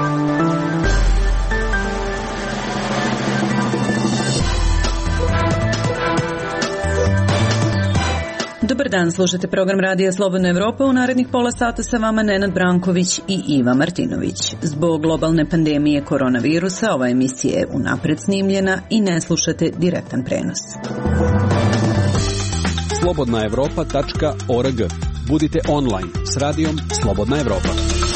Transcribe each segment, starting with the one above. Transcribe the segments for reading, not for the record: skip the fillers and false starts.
Dobar dan, slušate program Radija Slobodna Evropa. U narednih pola sata sa vama Nenad Branković i Iva Martinović. Zbog globalne pandemije koronavirusa ova emisija je unapred snimljena i ne slušate direktan prenos. slobodnaevropa.org. Budite online s radijom Slobodna Evropa.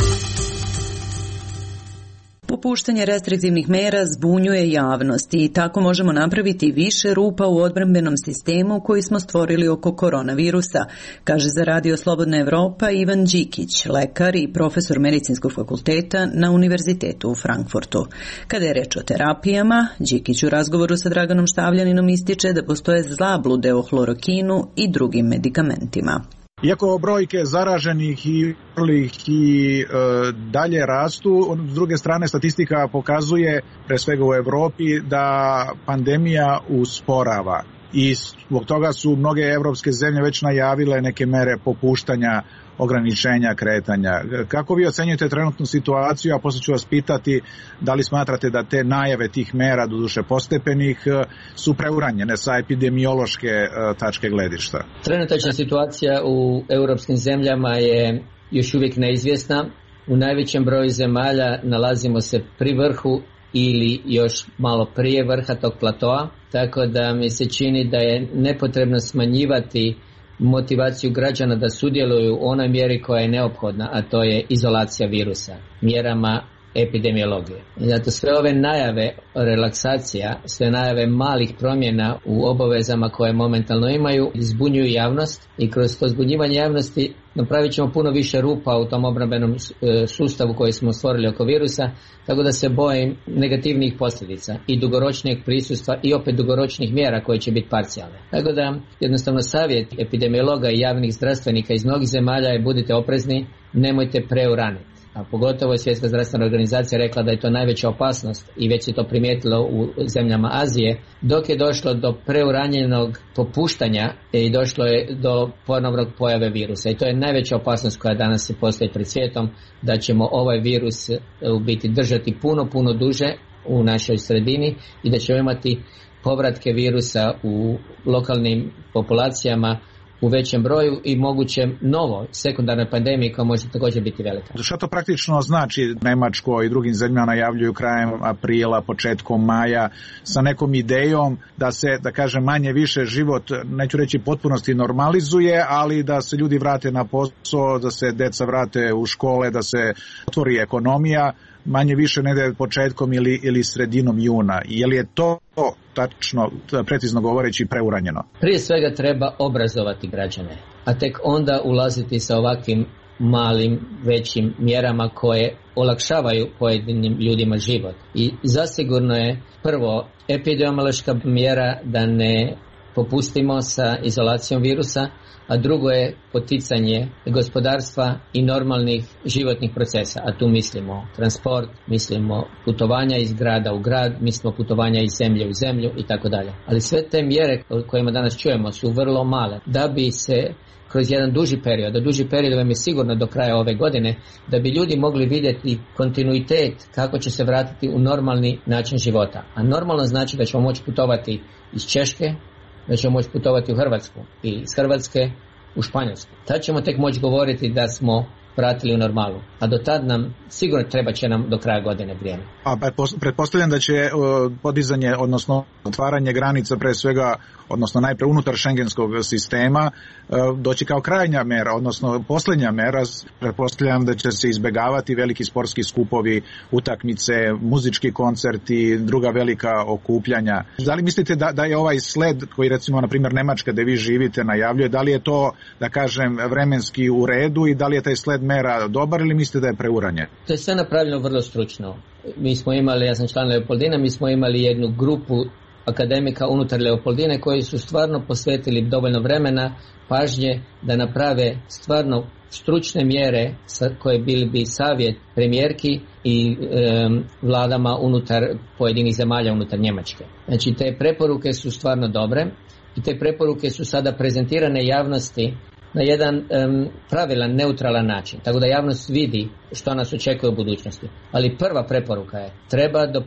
Popuštanje restriktivnih mera zbunjuje javnost i tako možemo napraviti više rupa u odbrambenom sistemu koji smo stvorili oko koronavirusa, kaže za Radio Slobodna Evropa Ivan Đikić, lekar i profesor medicinskog fakulteta na Univerzitetu u Frankfurtu. Kada je reč o terapijama, Đikić u razgovoru sa Draganom Štavljaninom ističe da postoje zablude o hlorokinu i drugim medikamentima. Iako brojke zaraženih i dalje rastu, s druge strane statistika pokazuje, pre svega u Evropi, da pandemija usporava. I zbog toga su mnoge evropske zemlje već najavile neke mere popuštanja, ograničenja kretanja. Kako vi ocenjujete trenutnu situaciju, a posle ću vas pitati da li smatrate da te najave tih mera, doduše postepenih, su preuranjene sa epidemiološke tačke gledišta? Trenutačna situacija u europskim zemljama je još uvijek neizvjesna. U najvećem broju zemalja nalazimo se pri vrhu ili još malo prije vrha tog platoa, tako da mi se čini da je nepotrebno smanjivati motivaciju građana da sudjeluju u onoj mjeri koja je neophodna, a to je izolacija virusa, mjerama epidemiologije. I zato sve ove najave relaksacija, sve najave malih promjena u obavezama koje momentalno imaju, zbunjuju javnost i kroz to zbunjivanje javnosti napravit ćemo puno više rupa u tom obrambenom sustavu koji smo stvorili oko virusa, tako da se bojim negativnih posljedica i dugoročnijeg prisustva i opet dugoročnih mjera koje će biti parcijalne. Tako da jednostavno savjet epidemiologa i javnih zdravstvenika iz mnogih zemalja je budite oprezni, nemojte preuraniti. A pogotovo je Svjetska zdravstvena organizacija rekla da je to najveća opasnost i već se to primijetilo u zemljama Azije, dok je došlo do preuranjenog popuštanja i došlo je do ponovnog pojave virusa. I to je najveća opasnost koja danas se postoji pred svijetom, da ćemo ovaj virus u biti držati puno duže u našoj sredini i da ćemo imati povratke virusa u lokalnim populacijama u većem broju i mogućem novoj sekundarnoj pandemiji koja može također biti velika. Što to praktično znači? Nemačko i drugim zemljama najavljuju krajem aprila, početkom maja sa nekom idejom da se, da kažem, manje više život, neću reći potpunosti normalizuje, ali da se ljudi vrate na posao, da se deca vrate u škole, da se otvori ekonomija, manje više negde početkom ili sredinom juna. Je li je to tačno, precizno govoreći, preuranjeno? Prije svega treba obrazovati građane, a tek onda ulaziti sa ovakvim malim, većim mjerama koje olakšavaju pojedinim ljudima život. I zasigurno je prvo epidemiološka mjera da ne popustimo sa izolacijom virusa, a drugo je poticanje gospodarstva i normalnih životnih procesa, a tu mislimo transport, mislimo putovanja iz grada u grad, mislimo putovanja iz zemlje u zemlju i tako dalje. Ali sve te mjere o kojima danas čujemo su vrlo male, da bi se kroz jedan duži period, a duži period vam je sigurno do kraja ove godine, da bi ljudi mogli vidjeti kontinuitet kako će se vratiti u normalni način života. A normalno znači da ćemo moći putovati iz Češke, da ćemo moći putovati u Hrvatsku i iz Hrvatske u Španjolsku. Tad ćemo tek moći govoriti da smo vratili u normalu. A do tad nam sigurno treba će nam do kraja godine vrijeme. A pretpostavljam da će podizanje, odnosno otvaranje granica pre svega, odnosno najpre unutar šengenskog sistema, doći kao krajnja mera, odnosno posljednja mera. Pretpostavljam da će se izbjegavati veliki sportski skupovi, utakmice, muzički koncerti, druga velika okupljanja. Da li mislite da je ovaj sled koji recimo na primjer Nemačka gde vi živite najavljuje, da li je to, da kažem, vremenski u redu i da li je taj sled mera dobar ili mislite da je preuranjen? To je sve napravljeno vrlo stručno. Mi smo imali, ja sam član Leopoldina, mi smo imali jednu grupu akademika unutar Leopoldine koji su stvarno posvetili dovoljno vremena, pažnje da naprave stvarno stručne mjere koje bili bi savjet premijerki i vladama unutar pojedinih zemalja unutar Njemačke. Znači te preporuke su stvarno dobre i te preporuke su sada prezentirane javnosti na jedan pravilan, neutralan način, tako da javnost vidi što nas očekuje u budućnosti. Ali prva preporuka je, treba do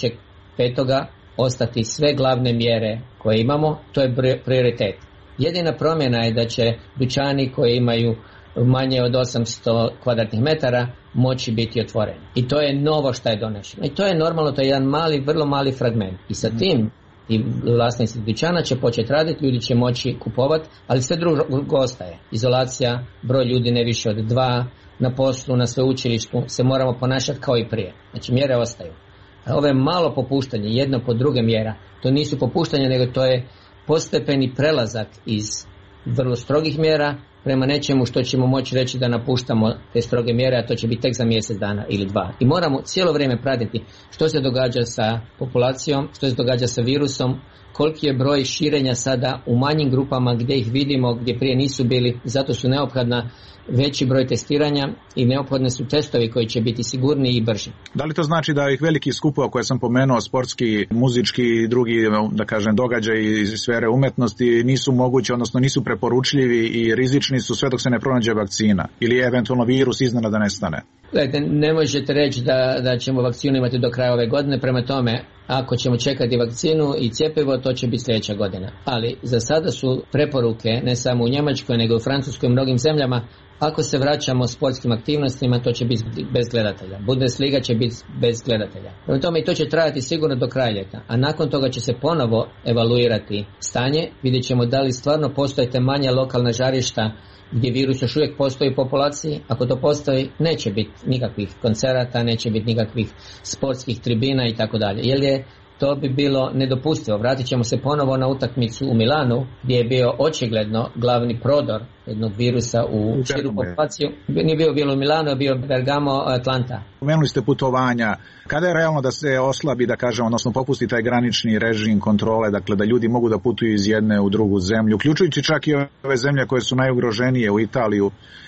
3.5. ostati sve glavne mjere koje imamo, to je prioritet. Jedina promjena je da će dućani koji imaju manje od 800 kvadratnih metara moći biti otvoreni. I to je novo što je donešeno. I to je normalno, to je jedan mali, vrlo mali fragment. I sa tim i vlasnici dućana će početi raditi, ljudi će moći kupovati, ali sve drugo ostaje. Izolacija, broj ljudi ne više od 2, na poslu, na sveučilištu se moramo ponašati kao i prije. Znači mjere ostaju. A ove malo popuštanje, jedno po druge mjera, to nisu popuštanje, nego to je postepeni prelazak iz vrlo strogih mjera prema nečemu što ćemo moći reći da napuštamo te stroge mjere, a to će biti tek za mjesec dana ili 2. I moramo cijelo vrijeme pratiti što se događa sa populacijom, što se događa sa virusom, koliki je broj širenja sada u manjim grupama gdje ih vidimo, gdje prije nisu bili, zato su neophodna veći broj testiranja i neophodni su testovi koji će biti sigurniji i brži. Da li to znači da ovih velikih skupova koje sam pomenuo, sportski, muzički i drugi, da kažem, događaji iz sfere umetnosti nisu mogući, odnosno nisu preporučljivi i rizični su sve dok se ne pronađe vakcina ili eventualno virus iznenada nestane? Gledajte, ne možete reći da ćemo vakcinu imati do kraja ove godine, prema tome ako ćemo čekati vakcinu i cjepivo, to će biti sljedeća godina. Ali za sada su preporuke, ne samo u Njemačkoj, nego u Francuskoj i mnogim zemljama, ako se vraćamo sportskim aktivnostima, to će biti bez gledatelja. Bundesliga će biti bez gledatelja. Prema tome i to će trajati sigurno do kraja ljeta. A nakon toga će se ponovo evaluirati stanje. Vidjet ćemo da li stvarno postoje te manja lokalna žarišta gdje virus još uvijek postoji u populaciji. Ako to postoji, neće biti nikakvih koncerata, neće biti nikakvih sportskih tribina i tako dalje. Jer to bi bilo nedopustivo. Vratit ćemo se ponovo na utakmicu u Milanu, gdje je bio očigledno glavni prodor jednog virusa u širu populaciju. Nije bio u Milanu, je bio Bergamo, Atlanta. Pomenuli ste putovanja. Kada je realno da se oslabi, da kažem, odnosno popusti taj granični režim kontrole, dakle da ljudi mogu da putuju iz jedne u drugu zemlju, uključujući čak i ove zemlje koje su najugroženije, u Italiju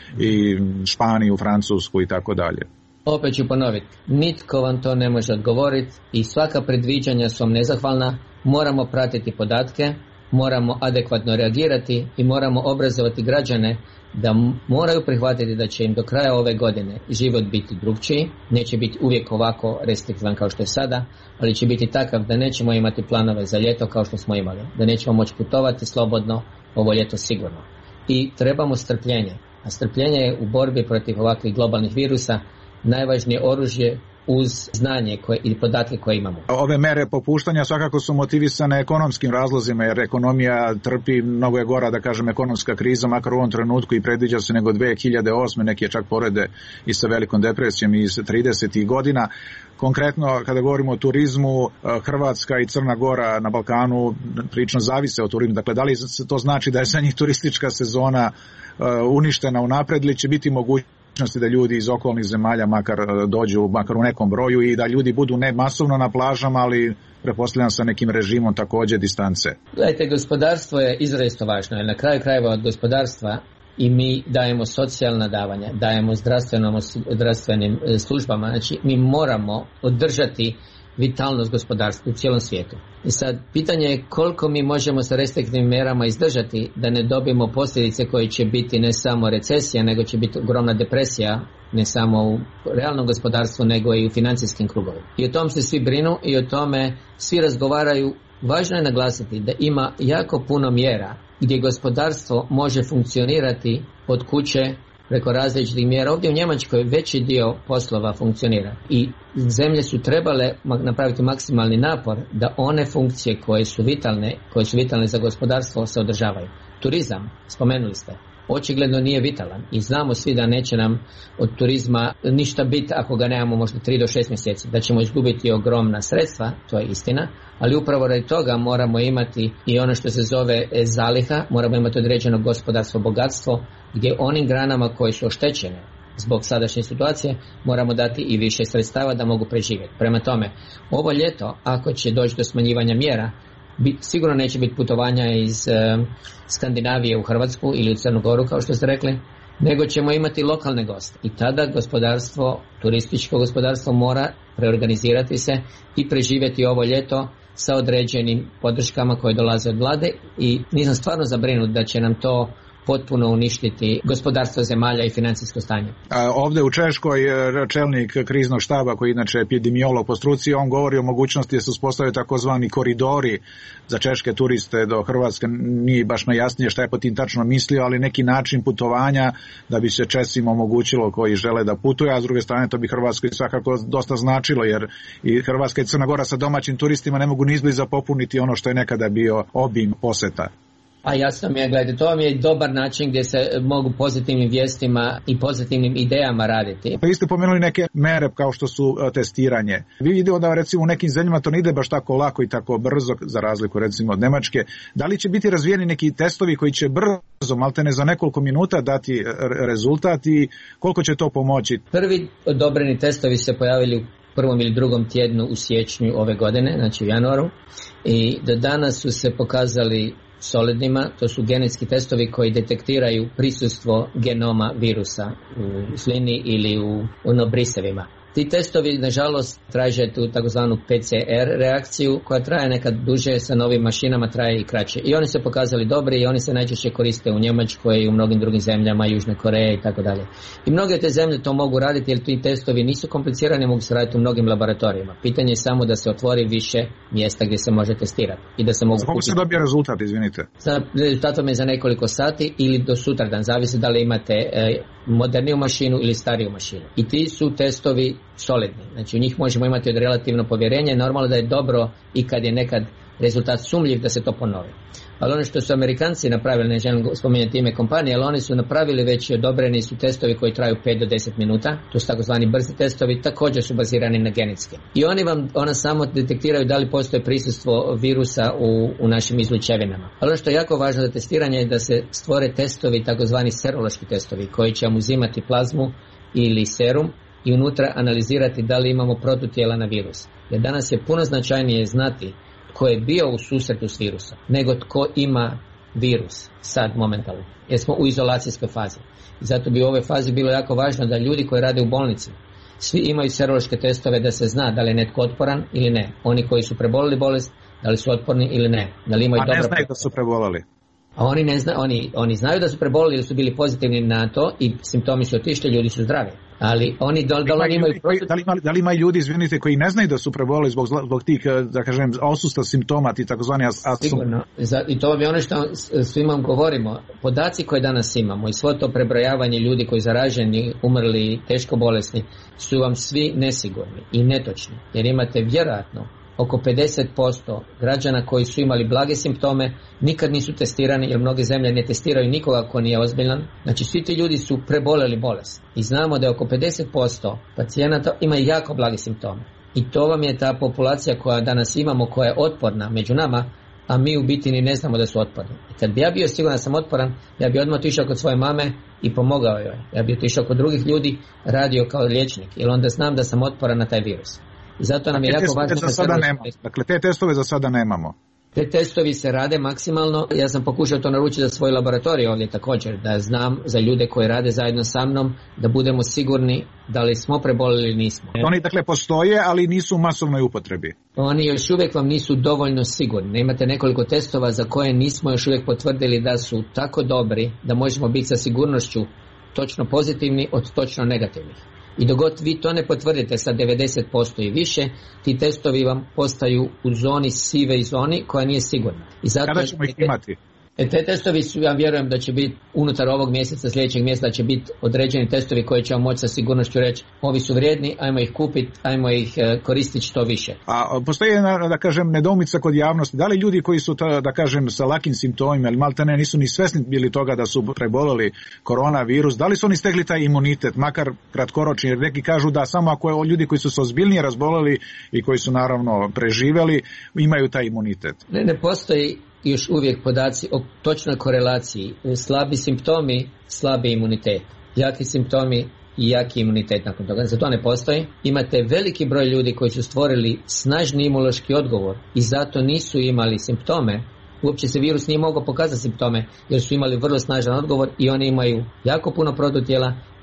i Španiju, Francusku i tako dalje? Opet ću ponoviti, nitko vam to ne može odgovoriti i svaka predviđanja su vam nezahvalna. Moramo pratiti podatke, moramo adekvatno reagirati i moramo obrazovati građane da moraju prihvatiti da će im do kraja ove godine život biti drugčiji, neće biti uvijek ovako restriktivan kao što je sada, ali će biti takav da nećemo imati planove za ljeto kao što smo imali, da nećemo moći putovati slobodno ovo ljeto sigurno. I trebamo strpljenje, a strpljenje je u borbi protiv ovakvih globalnih virusa najvažnije oružje uz znanje i podatke koje imamo. Ove mere popuštanja svakako su motivisane ekonomskim razlozima, jer ekonomija trpi, mnogo je gora, da kažem, ekonomska kriza, makar u ovom trenutku i predviđa se nego 2008. Neki je čak porede i sa velikom depresijom iz 30. godina. Konkretno, kada govorimo o turizmu, Hrvatska i Crna Gora na Balkanu prilično zavise od turizma. Dakle, da li to znači da je za njih turistička sezona uništena unapred ili će biti mogućnosti da ljudi iz okolnih zemalja makar dođu, makar u nekom broju i da ljudi budu ne masovno na plažama, ali pretpostavljam sa nekim režimom također distance? Gledajte, gospodarstvo je izrazito važno, jer na kraju krajeva od gospodarstva i mi dajemo socijalna davanja, dajemo zdravstvenim službama, znači mi moramo održati vitalnost gospodarstva u cijelom svijetu. I sad, pitanje je koliko mi možemo sa restriktivnim mjerama izdržati da ne dobijemo posljedice koje će biti ne samo recesija, nego će biti ogromna depresija, ne samo u realnom gospodarstvu, nego i u financijskim krugovima. I o tom se svi brinu i o tome svi razgovaraju. Važno je naglasiti da ima jako puno mjera gdje gospodarstvo može funkcionirati od kuće preko različitih mjera. Ovdje u Njemačkoj veći dio poslova funkcionira i zemlje su trebale napraviti maksimalni napor da one funkcije koje su vitalne za gospodarstvo se održavaju. Turizam, spomenuli ste, očigledno nije vitalan i znamo svi da neće nam od turizma ništa biti ako ga nemamo možda 3 do 6 mjeseci, da ćemo izgubiti ogromna sredstva, to je istina, ali upravo radi toga moramo imati i ono što se zove zaliha, moramo imati određeno gospodarsko bogatstvo gdje onim granama koje su oštećene zbog sadašnje situacije moramo dati i više sredstava da mogu preživjeti. Prema tome, ovo ljeto, ako će doći do smanjivanja mjera, sigurno neće biti putovanja iz Skandinavije u Hrvatsku ili u Crnu Goru, kao što ste rekli, nego ćemo imati lokalne goste. I tada gospodarstvo, turističko gospodarstvo mora preorganizirati se i preživjeti ovo ljeto sa određenim podrškama koje dolaze od vlade i nisam stvarno zabrinut da će nam to potpuno uništiti gospodarstvo zemalja i financijsko stanje. Ovdje u Češkoj čelnik kriznog štaba, koji inače epidemiolog po struci, on govori o mogućnosti da se uspostavljaju takozvani koridori za češke turiste do Hrvatske. Nije baš najjasnije šta je po tim tačno mislio, ali neki način putovanja da bi se Česima omogućilo koji žele da putuju, a s druge strane to bi Hrvatskoj svakako dosta značilo, jer i Hrvatska i Crna Gora sa domaćim turistima ne mogu ni izbliza popuniti ono što je nekada bio obim poseta. A jasno mi je, gledajte, to vam je dobar način gdje se mogu pozitivnim vijestima i pozitivnim idejama raditi. Vi ste pomenuli neke mere kao što su testiranje. Vi vidite da recimo u nekim zemljama to ne ide baš tako lako i tako brzo, za razliku recimo od Nemačke. Da li će biti razvijeni neki testovi koji će brzo, maltene za nekoliko minuta dati rezultat i koliko će to pomoći? Prvi odobreni testovi se pojavili u prvom ili drugom tjednu u siječnju ove godine, znači u januaru, i do danas su se pokazali solidnima. To su genetski testovi koji detektiraju prisustvo genoma virusa u slini ili u brisevima. Ti testovi, nažalost, traže tu takozvanu PCR reakciju koja traje nekad duže, sa novim mašinama traje i kraće. I oni se pokazali dobri i oni se najčešće koriste u Njemačkoj i u mnogim drugim zemljama, Južne Koreje i tako dalje. I mnoge te zemlje to mogu raditi jer ti testovi nisu komplicirani, mogu se raditi u mnogim laboratorijima. Pitanje je samo da se otvori više mjesta gdje se može testirati i da se mogu kupiti. Kako se dobije rezultat, izvinite? Rezultatom je za nekoliko sati ili do sutradan, zavisi da li imate moderniju mašinu ili stariju mašinu. I ti su testovi solidni. Znači u njih možemo imati od relativno povjerenje. Normalno da je dobro i kad je nekad rezultat sumnjiv da se to ponovi. Ali ono što su Amerikanci napravili, ne želim spominjati ime kompanije, ali oni su napravili već i odobreni su testovi koji traju 5 do 10 minuta. To su takozvani brzi testovi, također su bazirani na genetske. I ona samo detektiraju da li postoje prisustvo virusa u našim izlučevinama. Ali ono što je jako važno za testiranje je da se stvore testovi, takozvani serološki testovi, koji će vam uzimati plazmu ili serum i unutra analizirati da li imamo protutijela na virus. Jer danas je puno značajnije znati tko je bio u susretu s virusom, nego tko ima virus sad momentalno, jer smo u izolacijskoj fazi. I zato bi u ovoj fazi bilo jako važno da ljudi koji rade u bolnici svi imaju serološke testove da se zna da li je netko otporan ili ne. Oni koji su prebolili bolest, da li su otporni ili ne. Da li imaju ne znaju da su prebolili. A oni znaju da su prebolili ili su bili pozitivni na to i simptomi su otišli, ljudi su zdravi. Ali oni da li ima ljudi, izvinite, koji ne znaju da su prebolili zbog tih, da kažem, odsustva simptoma, ti takozvani Sigurno. I to je ono što svima govorimo. Podaci koje danas imamo i svo to prebrojavanje ljudi koji zaraženi, umrli, teško bolesni, su vam svi nesigurni i netočni. Jer imate vjerojatno oko 50% građana koji su imali blage simptome, nikad nisu testirani, jer mnoge zemlje ne testiraju nikoga ko nije ozbiljan. Znači svi ti ljudi su preboleli bolest. I znamo da je oko 50% pacijenata ima jako blage simptome. I to vam je ta populacija koja danas imamo, koja je otporna među nama, a mi u biti ni ne znamo da su otporni. I kad bi ja bio siguran da sam otporan, ja bi odmah otišao kod svoje mame i pomogao joj. Ja bi otišao kod drugih ljudi, radio kao liječnik, jer onda znam da sam otporan na taj virus. I zato nam je jako važno. Dakle, te testove za sada nemamo. Te testovi se rade maksimalno. Ja sam pokušao to naručiti za svoj laboratorij ovdje također, da znam za ljude koji rade zajedno sa mnom, da budemo sigurni da li smo prebolili ili nismo. Oni dakle postoje, ali nisu u masovnoj upotrebi. Oni još uvijek vam nisu dovoljno sigurni. Imate nekoliko testova za koje nismo još uvijek potvrdili da su tako dobri da možemo biti sa sigurnošću točno pozitivni od točno negativnih. I dok god vi to ne potvrdite sa 90% i više, ti testovi vam postaju u zoni sive i zoni koja nije sigurna. I zato kada ćemo ih imati? Te testovi su, ja vjerujem da će biti unutar ovog mjeseca, sljedećeg mjeseca će biti određeni testovi koji će vam moći sa sigurnošću reći ovi su vrijedni, ajmo ih kupiti, ajmo ih koristiti što više. A postoji jedna, da kažem, nedoumica kod javnosti. Da li ljudi koji su, da kažem, sa lakim simptomima, ili maltene nisu ni svjesni bili toga da su preboleli koronavirus, da li su oni stekli taj imunitet, makar kratkoročni, jer neki kažu da samo ako ljudi koji su se ozbiljnije razboleli i koji su naravno preživjeli, imaju taj imunitet. Ne postoji još uvijek podaci o točnoj korelaciji. Slabi simptomi, slabi imunitet. Jaki simptomi i jaki imunitet nakon toga. Za to ne postoji. Imate veliki broj ljudi koji su stvorili snažni imunološki odgovor i zato nisu imali simptome. Uopće se virus nije mogao pokazati simptome jer su imali vrlo snažan odgovor i oni imaju jako puno protutijela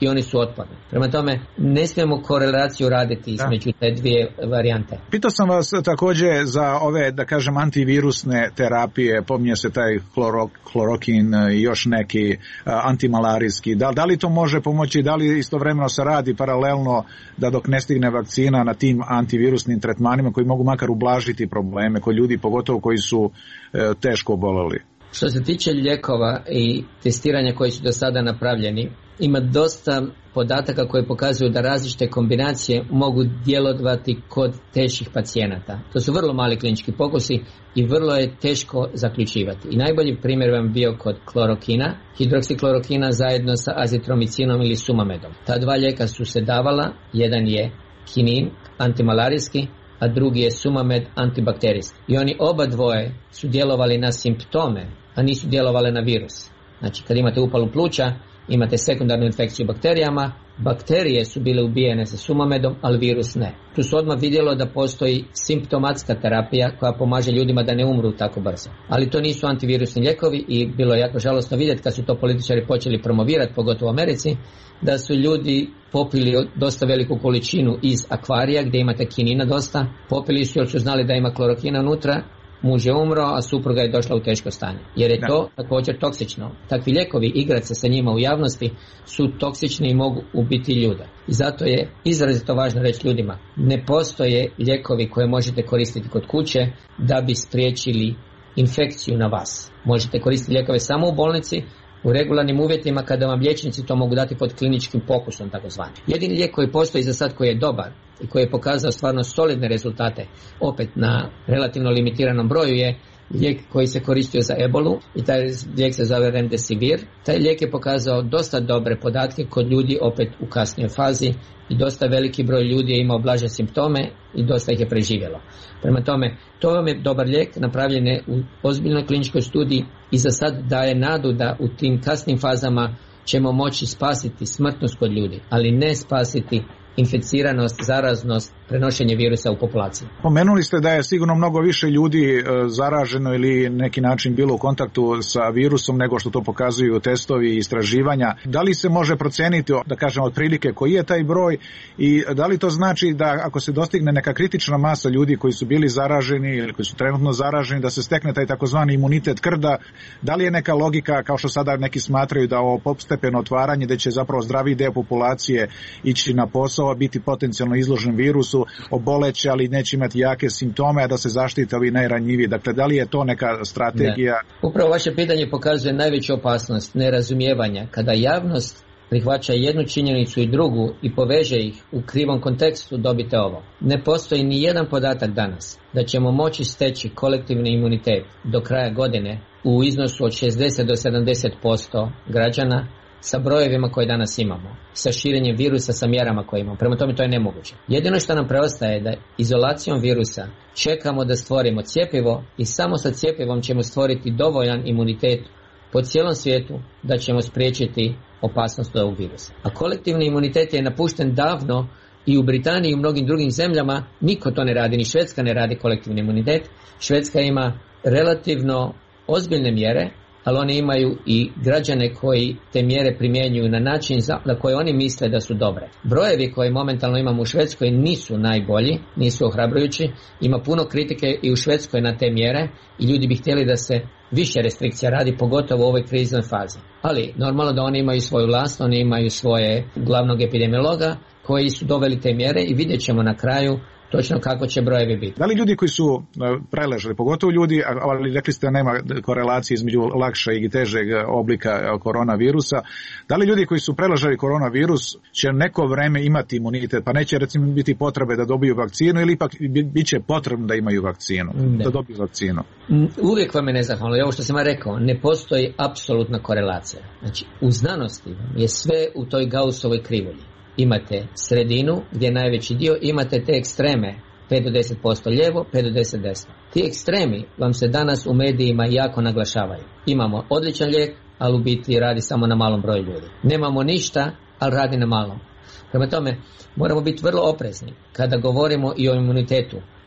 i oni su otporni. Prema tome, ne smijemo korelaciju raditi između te dvije varijante. Pitao sam vas također za ove, da kažem, antivirusne terapije, pominje se taj klorokin i još neki antimalarijski. Da li to može pomoći, da li istovremeno se radi paralelno da dok ne stigne vakcina na tim antivirusnim tretmanima koji mogu makar ublažiti probleme kod ljudi, pogotovo koji su teško oboleli? Što se tiče lijekova i testiranja koji su do sada napravljeni, ima dosta podataka koji pokazuju da različite kombinacije mogu djelovati kod teških pacijenata. To su vrlo mali klinički pokusi i vrlo je teško zaključivati. I najbolji primjer vam bio kod klorokina, hidroksiklorokina zajedno sa azitromicinom ili sumamedom. Ta dva lijeka su se davala, jedan je kinin, antimalarijski, a drugi je sumamed, antibakterijski. I oni oba dvoje su djelovali na simptome, a nisu djelovali na virus. Znači, kad imate upalu pluća, imate sekundarnu infekciju bakterijama, bakterije su bile ubijene sa sumamedom, ali virus ne. Tu se odmah vidjelo da postoji simptomatska terapija koja pomaže ljudima da ne umru tako brzo. Ali to nisu antivirusni lijekovi i bilo je jako žalosno vidjeti kad su to političari počeli promovirati, pogotovo u Americi, da su ljudi popili dosta veliku količinu iz akvarija gdje imate kinina dosta, popili su jer su znali da ima klorokina unutra, muž je umro, a supruga je došla u teško stanje. Jer je to također toksično. Takvi lijekovi, igrati se sa njima u javnosti, su toksični i mogu ubiti ljude. I zato je izrazito važno reći ljudima, ne postoje lijekovi koje možete koristiti kod kuće da bi spriječili infekciju na vas. Možete koristiti lijekove samo u bolnici, u regularnim uvjetima kada vam liječnici to mogu dati pod kliničkim pokusom takozvani. Jedini lijek koji postoji za sad koji je dobar i koji je pokazao stvarno solidne rezultate opet na relativno limitiranom broju je lijek koji se koristio za ebolu i taj lijek se zove Remdesivir. Taj lijek je pokazao dosta dobre podatke kod ljudi opet u kasnijoj fazi i dosta veliki broj ljudi je imao blaže simptome i dosta ih je preživjelo. Prema tome, to vam je dobar lijek, napravljen je u ozbiljnoj kliničkoj studiji i za sad daje nadu da u tim kasnim fazama ćemo moći spasiti smrtnost kod ljudi, ali ne spasiti inficiranost, zaraznost, prenošenje virusa u populaciji. Pomenuli ste da je sigurno mnogo više ljudi zaraženo ili neki način bilo u kontaktu sa virusom nego što to pokazuju testovi i istraživanja. Da li se može procijeniti, da kažem, otprilike koji je taj broj i da li to znači da ako se dostigne neka kritična masa ljudi koji su bili zaraženi ili koji su trenutno zaraženi, da se stekne taj takozvani imunitet krda, da li je neka logika, kao što sada neki smatraju, da ovo postepeno otvaranje, da će zapravo zdravi deo populacije ići na posao, biti potencijalno izložen virusu, oboleće, ali neće imati jake simptome, a da se zaštite ovi najranjiviji. Dakle, da li je to neka strategija? Ne. Upravo vaše pitanje pokazuje najveću opasnost nerazumijevanja. Kada javnost prihvaća jednu činjenicu i drugu i poveže ih u krivom kontekstu, dobite ovo. Ne postoji ni jedan podatak danas da ćemo moći steći kolektivni imunitet do kraja godine u iznosu od 60 do 70% građana sa brojevima koje danas imamo, sa širenjem virusa, sa mjerama koje imamo. Prema tome to je nemoguće. Jedino što nam preostaje je da izolacijom virusa čekamo da stvorimo cjepivo i samo sa cjepivom ćemo stvoriti dovoljan imunitet po cijelom svijetu da ćemo spriječiti opasnost od ovog virusa. A kolektivni imunitet je napušten davno i u Britaniji i u mnogim drugim zemljama. Niko to ne radi, ni Švedska ne radi kolektivni imunitet. Švedska ima relativno ozbiljne mjere, ali oni imaju i građane koji te mjere primjenjuju na način na koje oni misle da su dobre. Brojevi koje momentalno imamo u Švedskoj nisu najbolji, nisu ohrabrujući. Ima puno kritike i u Švedskoj na te mjere i ljudi bi htjeli da se više restrikcija radi, pogotovo u ovoj kriznoj fazi. Ali normalno da oni imaju svoju vlast, oni imaju svoje glavnog epidemiologa koji su doveli te mjere i vidjet ćemo na kraju točno kako će brojevi biti. Da li ljudi koji su preležali, pogotovo ljudi, ali rekli ste da nema korelacije između lakšeg i težeg oblika koronavirusa, da li ljudi koji su preležali koronavirus će neko vreme imati imunitet, pa neće recimo biti potrebe da dobiju vakcinu ili ipak bit će potrebno da imaju vakcinu, da dobiju vakcinu? Uvijek vam je nezahvalno. I ovo što sam ja rekao, ne postoji apsolutna korelacija. Znači, u znanosti je sve u toj Gaussovoj krivulji. Imate sredinu gdje je najveći dio, imate te ekstreme 5 do 10% lijevo, 5 do 10 desno. Ti ekstremi vam se danas u medijima jako naglašavaju. Imamo odličan lijek, ali u biti radi samo na malom broju ljudi. Nemamo ništa, ali radi na malom. Prema tome, moramo biti vrlo oprezni kada govorimo i o imunitetu.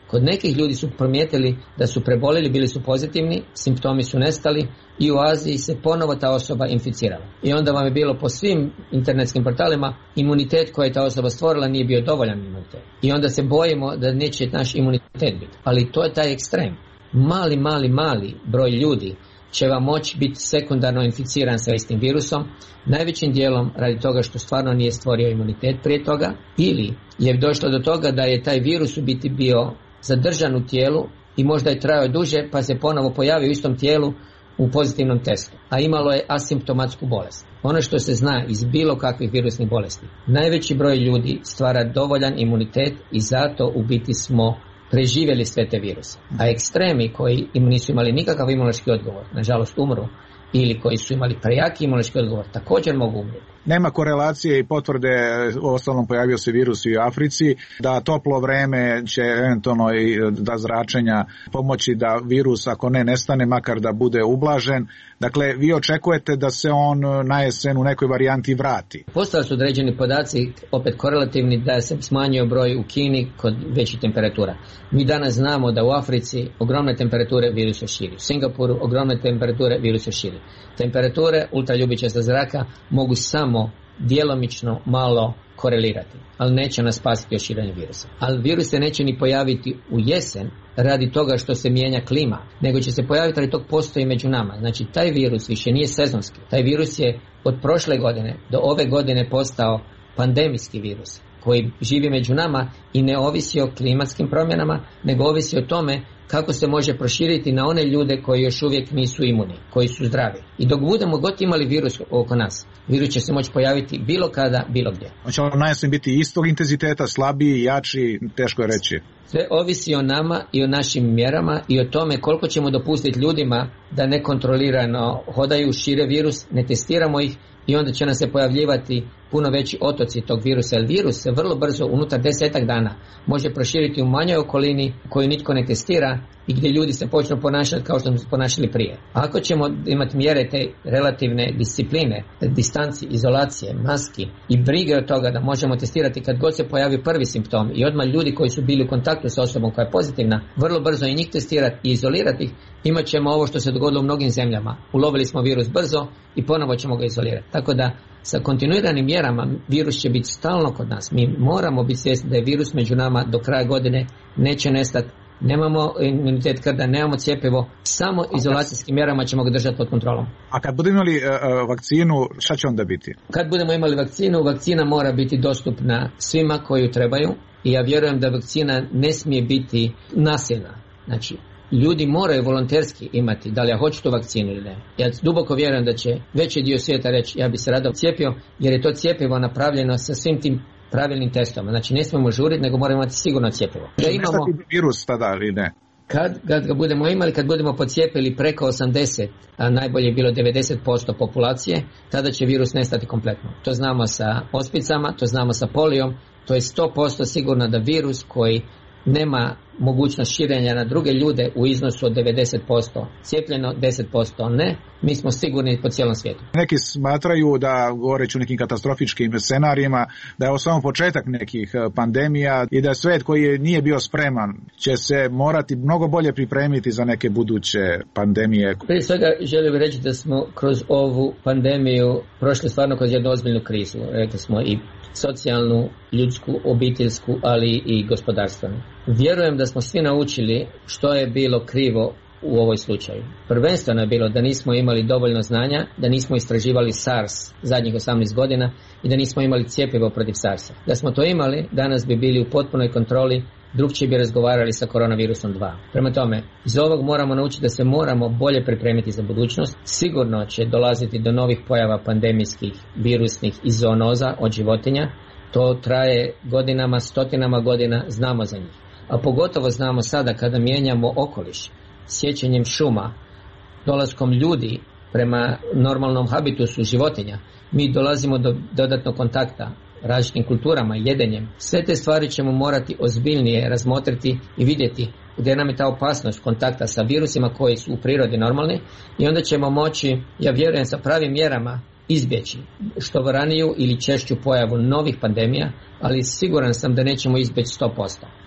Kod nekih ljudi su primijetili da su preboljeli, bili su pozitivni, simptomi su nestali i u Aziji se ponovo ta osoba inficirala. I onda vam je bilo po svim internetskim portalima imunitet koji je ta osoba stvorila nije bio dovoljan imunitet. I onda se bojimo da neće naš imunitet biti. Ali to je taj ekstrem. Mali broj ljudi će vam moći biti sekundarno inficiran sa istim virusom, najvećim dijelom radi toga što stvarno nije stvorio imunitet prije toga, ili je došlo do toga da je taj virus u biti bio zadržan u tijelu i možda je trajao duže pa se ponovo pojavio u istom tijelu u pozitivnom testu, a imalo je asimptomatsku bolest. Ono što se zna iz bilo kakvih virusnih bolesti, najveći broj ljudi stvara dovoljan imunitet i zato u biti smo preživjeli sve te viruse. A ekstremi koji nisu imali nikakav imunološki odgovor, nažalost umru, ili koji su imali prejaki imunološki odgovor, također mogu umrijeti. Nema korelacije i potvrde, u ostalom pojavio se virus i u Africi, da toplo vreme će eventualno i da zračenja pomoći da virus, ako ne nestane, makar da bude ublažen. Dakle, vi očekujete da se on na jesen u nekoj varijanti vrati? Postali su određeni podaci, opet korelativni, da se smanjio broj u Kini kod većih temperatura. Mi danas znamo da u Africi ogromne temperature virus se širi. U Singapuru ogromne temperature virus se širi. Temperature ultraljubičasta zraka mogu samo djelomično malo korelirati, ali neće nas spasiti od širenja virusa. Ali virus se neće ni pojaviti u jesen radi toga što se mijenja klima, nego će se pojaviti radi tog postoji među nama. Znači, taj virus više nije sezonski. Taj virus je od prošle godine do ove godine postao pandemijski virus koji živi među nama i ne ovisi o klimatskim promjenama, nego ovisi o tome kako se može proširiti na one ljude koji još uvijek nisu imuni, koji su zdravi. I dok budemo god imali virus oko nas, virus će se moći pojaviti bilo kada, bilo gdje. Hoće li na jesen biti istog intenziteta, slabiji, jači, teško je reći? Sve ovisi o nama i o našim mjerama i o tome koliko ćemo dopustiti ljudima da nekontrolirano hodaju, šire virus, ne testiramo ih i onda će nam se pojavljivati puno veći otoci tog virusa, jer virus se vrlo brzo, unutar 10 dana, može proširiti u manjoj okolini koju nitko ne testira i gdje ljudi se počnu ponašati kao što smo se ponašali prije. Ako ćemo imati mjere te relativne discipline, distanci, izolacije, maski i brige od toga da možemo testirati kad god se pojavi prvi simptom i odmah ljudi koji su bili u kontaktu sa osobom koja je pozitivna, vrlo brzo i njih testirati i izolirati ih, imat ćemo ovo što se dogodilo u mnogim zemljama. Ulovili smo virus brzo i ponovo ćemo ga izolirati. Tako da sa kontinuiranim mjerama virus će biti stalno kod nas. Mi moramo biti svjesni da je virus među nama do kraja godine, neće nestati. Nemamo imunitet krda, nemamo cjepivo, samo izolacijskim mjerama ćemo ga držati pod kontrolom. A kad budemo imali vakcinu, šta će onda biti? Kad budemo imali vakcinu, vakcina mora biti dostupna svima koji ju trebaju i ja vjerujem da vakcina ne smije biti nasilna. Znači, ljudi moraju volonterski imati da li ja hoću tu vakcinu ili ne. Ja duboko vjerujem da će veći dio svijeta reći ja bi se rado cijepio, jer je to cjepivo napravljeno sa svim tim pravilnim testom. Znači ne smijemo žuriti, nego moramo imati sigurno cjepivo. Da imamo virus tada ili ne? Kad ga budemo imali, kad budemo pocijepili preko 80, a najbolje je bilo 90% populacije, tada će virus nestati kompletno. To znamo sa ospicama, to znamo sa polijom, to je 100% sigurno da virus koji nema mogućnost širenja na druge ljude u iznosu od 90% cijepljeno, 10% ne, mi smo sigurni po cijelom svijetu. Neki smatraju da, govoreći o nekim katastrofičkim scenarijima, da je ovo samo početak nekih pandemija i da svijet koji nije bio spreman će se morati mnogo bolje pripremiti za neke buduće pandemije. Prije svega želio bih reći da smo kroz ovu pandemiju prošli stvarno kroz jednu ozbiljnu krizu. Rekli smo i socijalnu, ljudsku, obiteljsku, ali i gospodarstvenu. Vjerujem da smo svi naučili što je bilo krivo u ovoj slučaju. Prvenstveno je bilo da nismo imali dovoljno znanja, da nismo istraživali SARS zadnjih 18 godina i da nismo imali cjepivo protiv SARS-a. Da smo to imali, danas bi bili u potpunoj kontroli, drugčije bi razgovarali sa koronavirusom 2. Prema tome, iz ovog moramo naučiti da se moramo bolje pripremiti za budućnost. Sigurno će dolaziti do novih pojava pandemijskih, virusnih i zoonoza od životinja. To traje godinama, stotinama godina, znamo za njih. A pogotovo znamo sada kada mijenjamo okoliš, sjećanjem šuma, dolaskom ljudi prema normalnom habitusu životinja, mi dolazimo do dodatnog kontakta različitim kulturama, jedenjem. Sve te stvari ćemo morati ozbiljnije razmotriti i vidjeti gdje nam je ta opasnost kontakta sa virusima koji su u prirodi normalni i onda ćemo moći, ja vjerujem, sa pravim mjerama izbjeći što raniju ili češću pojavu novih pandemija, ali siguran sam da nećemo izbjeći 100%.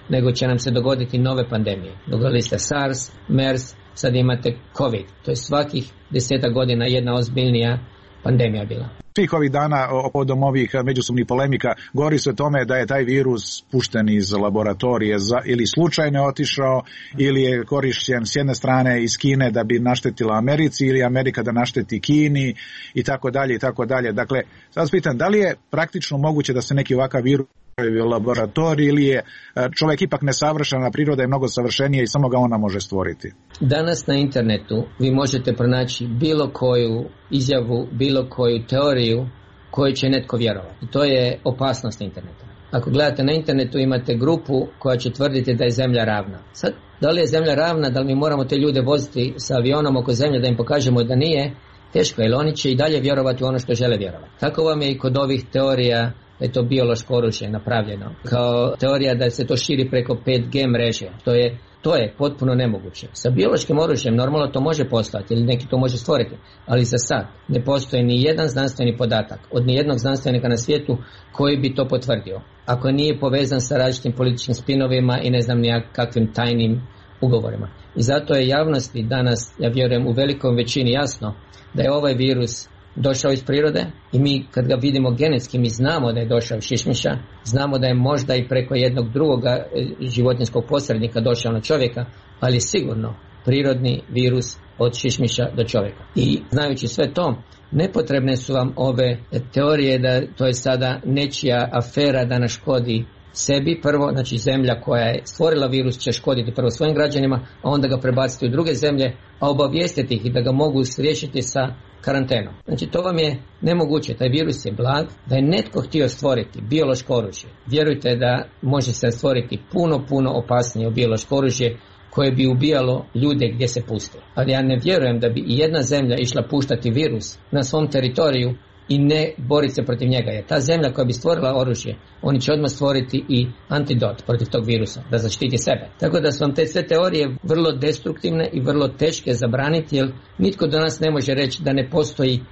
nego će nam se dogoditi nove pandemije. Dogodili ste SARS, MERS, sad imate COVID. To je svakih 10 godina jedna ozbiljnija pandemija bila. Svih ovih dana povodom ovih međusobnih polemika govori se o tome da je taj virus pušten iz laboratorije ili slučajno otišao ili je korišćen s jedne strane iz Kine da bi naštetila Americi ili Amerika da našteti Kini i tako dalje i tako dalje. Dakle, sad vas pitam, da li je praktično moguće da se neki ovakav virus u laboratoriji ili je čovjek ipak nesavršen, a priroda je mnogo savršenija i samo ga ona može stvoriti? Danas na internetu vi možete pronaći bilo koju izjavu, bilo koju teoriju koju će netko vjerovati. To je opasnost interneta. Ako gledate na internetu imate grupu koja će tvrditi da je zemlja ravna. Sad, da li je zemlja ravna, da li mi moramo te ljude voziti sa avionom oko zemlje da im pokažemo da nije, teško, jer oni će i dalje vjerovati u ono što žele vjerovati. Tako vam je i kod ovih teorija da je to biološko oružje napravljeno. Kao teorija da se to širi preko 5G mreže. To je potpuno nemoguće. Sa biološkim oružjem normalno to može postojati ili neki to može stvoriti, ali za sad ne postoji ni jedan znanstveni podatak od ni jednog znanstvenika na svijetu koji bi to potvrdio. Ako nije povezan sa različitim političkim spinovima i ne znam ni kakvim tajnim ugovorima. I zato je javnosti danas, ja vjerujem u velikom većini jasno, da je ovaj virus došao iz prirode i mi kad ga vidimo genetski mi znamo da je došao iz šišmiša, znamo da je možda i preko jednog drugoga životinjskog posrednika došao na čovjeka, ali sigurno prirodni virus od šišmiša do čovjeka. I znajući sve to, nepotrebne su vam ove teorije da to je sada nečija afera da nas škodi sebi prvo, znači zemlja koja je stvorila virus će škoditi prvo svojim građanima, a onda ga prebaciti u druge zemlje, a obavijestiti ih da ga mogu riješiti sa karantenom. Znači to vam je nemoguće, taj virus je blag, da je netko htio stvoriti biološko oružje. Vjerujte da može se stvoriti puno opasnije biološko oružje koje bi ubijalo ljude gdje se puste. Ali ja ne vjerujem da bi i jedna zemlja išla puštati virus na svom teritoriju i ne boriti se protiv njega. Jer ta zemlja koja bi stvorila oružje, oni će odmah stvoriti i antidot protiv tog virusa, da zaštiti sebe. Tako da su vam te sve teorije vrlo destruktivne i vrlo teške zabraniti, jer nitko do nas ne može reći da ne postoji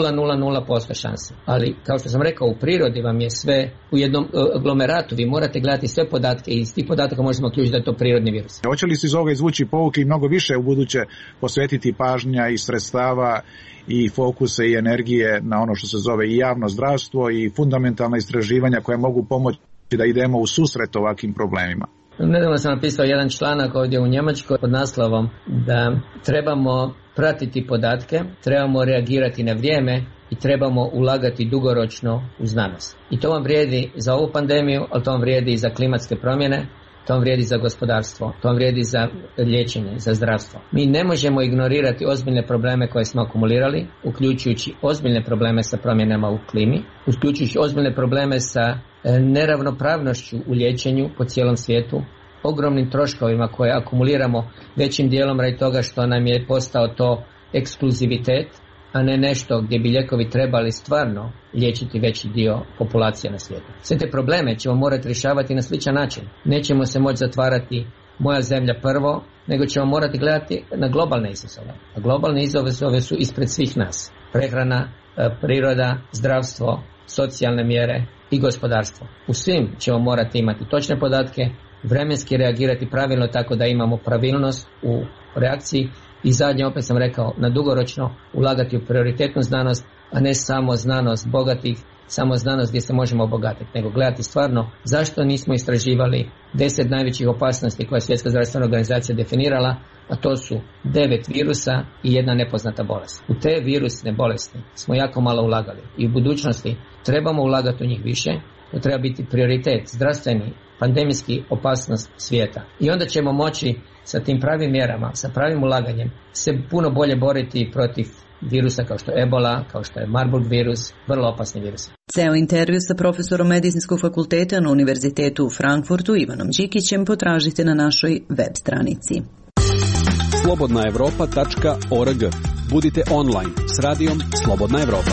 0,00% šanse. Ali, kao što sam rekao, u prirodi vam je sve u jednom aglomeratu. Vi morate gledati sve podatke i iz tih podataka možemo ključiti da je to prirodni virus. Hoće li se iz ovoga izvući pouke i mnogo više u buduće posvetiti pažnja i sredstava i fokuse i energije na ono što se zove i javno zdravstvo i fundamentalna istraživanja koja mogu pomoći da idemo u susret ovakvim problemima? Nedavno sam napisao jedan članak ovdje u Njemačkoj pod naslovom da trebamo pratiti podatke, trebamo reagirati na vrijeme i trebamo ulagati dugoročno u znanost. I to vam vrijedi za ovu pandemiju, ali to vam vrijedi i za klimatske promjene, to vam vrijedi za gospodarstvo, to vam vrijedi za liječenje, za zdravstvo. Mi ne možemo ignorirati ozbiljne probleme koje smo akumulirali, uključujući ozbiljne probleme sa promjenama u klimi, uključujući ozbiljne probleme sa neravnopravnošću u liječenju po cijelom svijetu, ogromnim troškovima koje akumuliramo većim dijelom radi toga što nam je postao to ekskluzivitet, a ne nešto gdje bi lijekovi trebali stvarno liječiti veći dio populacije na svijetu. Sve te probleme ćemo morati rješavati na sličan način. Nećemo se moći zatvarati moja zemlja prvo, nego ćemo morati gledati na globalne izazove. A globalne izazove su ispred svih nas. Prehrana, priroda, zdravstvo, socijalne mjere i gospodarstvo. U svim ćemo morati imati točne podatke, vremenski reagirati pravilno tako da imamo pravilnost u reakciji i zadnje, opet sam rekao, na dugoročno ulagati u prioritetnu znanost, a ne samo znanost bogatih, samo znanost gdje se možemo obogatiti, nego gledati stvarno zašto nismo istraživali 10 najvećih opasnosti koje je Svjetska zdravstvena organizacija definirala, a to su 9 virusa i jedna nepoznata bolest. U te virusne bolesti smo jako malo ulagali i u budućnosti trebamo ulagati u njih više. To treba biti prioritet, zdravstveni, pandemijski opasnost svijeta. I onda ćemo moći sa tim pravim mjerama, sa pravim ulaganjem se puno bolje boriti protiv virusa kao što je Ebola, kao što je Marburg virus, vrlo opasni virus. Ceo intervju sa profesorom Medicinskog fakulteta na Univerzitetu u Frankfurtu Ivanom Đikićem potražite na našoj web stranici. slobodnaevropa.org. Budite online s radijom Slobodna Evropa.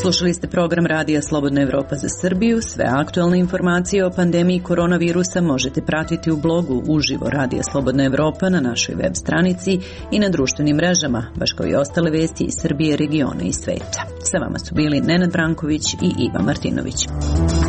Slušali ste program Radija Slobodna Evropa za Srbiju. Sve aktualne informacije o pandemiji koronavirusa možete pratiti u blogu Uživo Radija Slobodna Evropa na našoj web stranici i na društvenim mrežama, baš kao i ostale vesti iz Srbije, regiona i sveta. Sa vama su bili Nenad Branković i Iva Martinović.